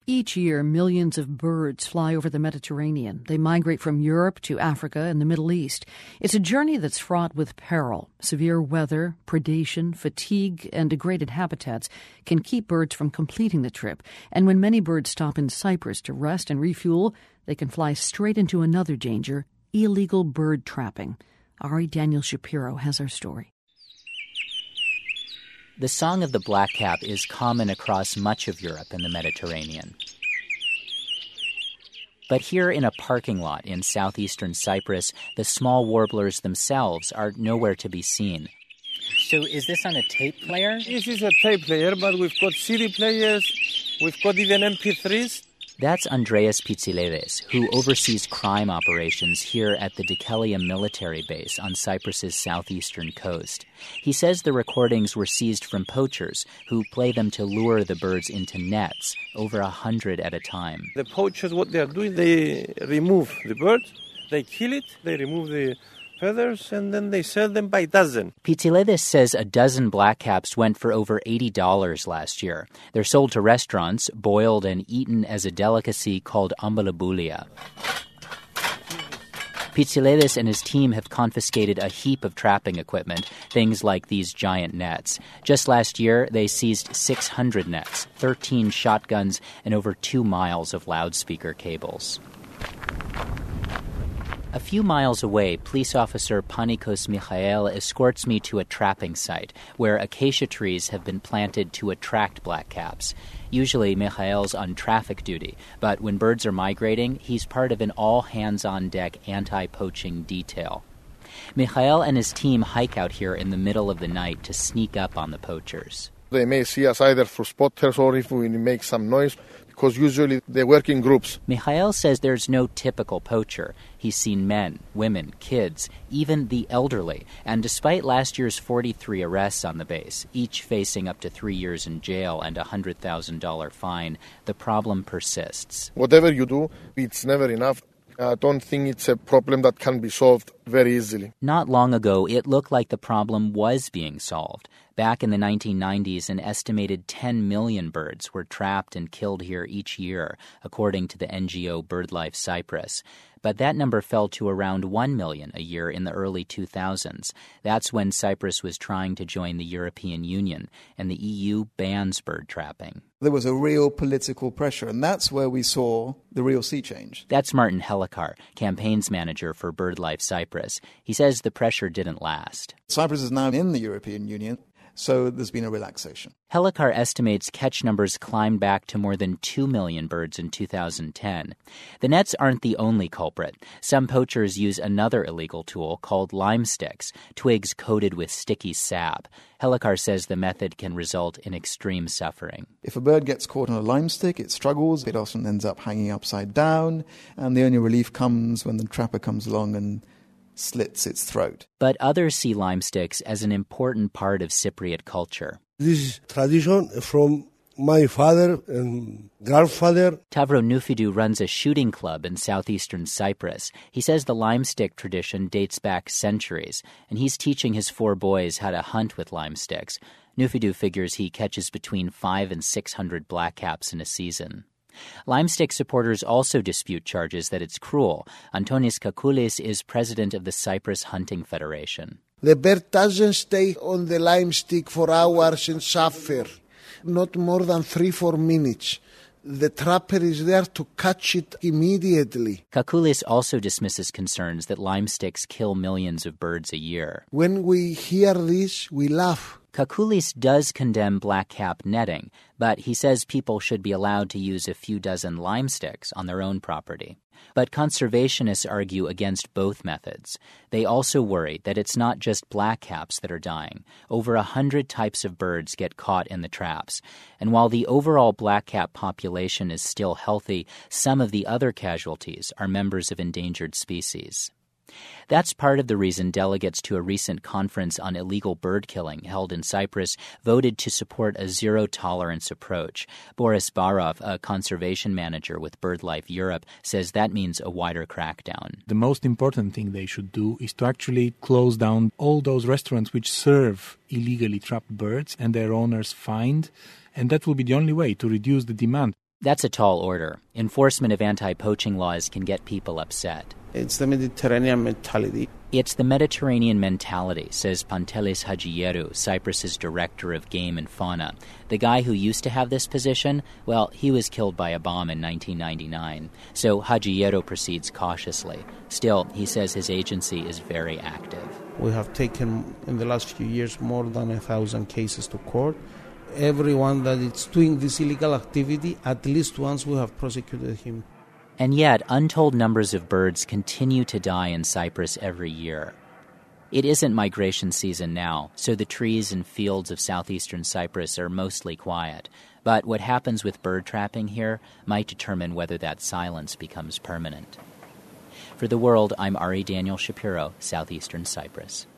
Each year, millions of birds fly over the Mediterranean. They migrate from Europe to Africa and the Middle East. It's a journey that's fraught with peril. Severe weather, predation, fatigue, and degraded habitats can keep birds from completing the trip. And when many birds stop in Cyprus to rest and refuel, they can fly straight into another danger, illegal bird trapping. Ari Daniel Shapiro has our story. The song of the blackcap is common across much of Europe and the Mediterranean. But here in a parking lot in southeastern Cyprus, the small warblers themselves are nowhere to be seen. So is this on a tape player? This is a tape player, but we've got CD players, we've got even MP3s. That's Andreas Pitsiledes, who oversees crime operations here at the Dikelia military base on Cyprus's southeastern coast. He says the recordings were seized from poachers who play them to lure the birds into nets, over 100 at a time. The poachers, what they are doing, they remove the bird, they kill it, they remove the feathers, and then they sell them by dozen. Pitsiledes says a dozen blackcaps went for over $80 last year. They're sold to restaurants, boiled and eaten as a delicacy called ambalaboulia. Pitsiledes and his team have confiscated a heap of trapping equipment, things like these giant nets. Just last year, they seized 600 nets, 13 shotguns, and over 2 miles of loudspeaker cables. A few miles away, police officer Panikos Michael escorts me to a trapping site where acacia trees have been planted to attract blackcaps. Usually, Michael's on traffic duty, but when birds are migrating, he's part of an all-hands-on-deck anti-poaching detail. Michael and his team hike out here in the middle of the night to sneak up on the poachers. They may see us either through spotters or if we make some noise, because usually they work in groups. Michael says there's no typical poacher. He's seen men, women, kids, even the elderly. And despite last year's 43 arrests on the base, each facing up to 3 years in jail and a $100,000 fine, the problem persists. Whatever you do, it's never enough. I don't think it's a problem that can be solved very easily. Not long ago, it looked like the problem was being solved. Back in the 1990s, an estimated 10 million birds were trapped and killed here each year, according to the NGO BirdLife Cyprus. But that number fell to around 1 million a year in the early 2000s. That's when Cyprus was trying to join the European Union, and the EU bans bird trapping. There was a real political pressure, and that's where we saw the real sea change. That's Martin Helikar, campaigns manager for BirdLife Cyprus. He says the pressure didn't last. Cyprus is now in the European Union, so there's been a relaxation. Helikar estimates catch numbers climbed back to more than 2 million birds in 2010. The nets aren't the only culprit. Some poachers use another illegal tool called lime sticks, twigs coated with sticky sap. Helikar says the method can result in extreme suffering. If a bird gets caught on a lime stick, it struggles, it often ends up hanging upside down, and the only relief comes when the trapper comes along and slits its throat. But others see lime sticks as an important part of Cypriot culture. This is tradition from my father and grandfather. Tavro Nufidou runs a shooting club in southeastern Cyprus. He says the lime stick tradition dates back centuries, and he's teaching his 4 boys how to hunt with lime sticks. Nufidou figures he catches between 500 and 600 blackcaps in a season. Limestick supporters also dispute charges that it's cruel. Antonis Kakoulis is president of the Cyprus Hunting Federation. The bird doesn't stay on the lime stick for hours and suffer, not more than 3-4 minutes. The trapper is there to catch it immediately. Kakoulis also dismisses concerns that lime sticks kill millions of birds a year. When we hear this, we laugh. Kakoulis does condemn blackcap netting, but he says people should be allowed to use a few dozen lime sticks on their own property. But conservationists argue against both methods. They also worry that it's not just blackcaps that are dying. Over 100 types of birds get caught in the traps. And while the overall blackcap population is still healthy, some of the other casualties are members of endangered species. That's part of the reason delegates to a recent conference on illegal bird killing held in Cyprus voted to support a zero-tolerance approach. Boris Barov, a conservation manager with BirdLife Europe, says that means a wider crackdown. The most important thing they should do is to actually close down all those restaurants which serve illegally trapped birds and their owners fined, and that will be the only way to reduce the demand. That's a tall order. Enforcement of anti-poaching laws can get people upset. It's the Mediterranean mentality. It's the Mediterranean mentality, says Pantelis Hagieru, Cyprus's director of game and fauna. The guy who used to have this position, well, he was killed by a bomb in 1999. So Hagieru proceeds cautiously. Still, he says his agency is very active. We have taken, in the last few years, more than 1,000 cases to court. Everyone that is doing this illegal activity, at least once we have prosecuted him. And yet, untold numbers of birds continue to die in Cyprus every year. It isn't migration season now, so the trees and fields of southeastern Cyprus are mostly quiet. But what happens with bird trapping here might determine whether that silence becomes permanent. For The World, I'm Ari Daniel Shapiro, Southeastern Cyprus.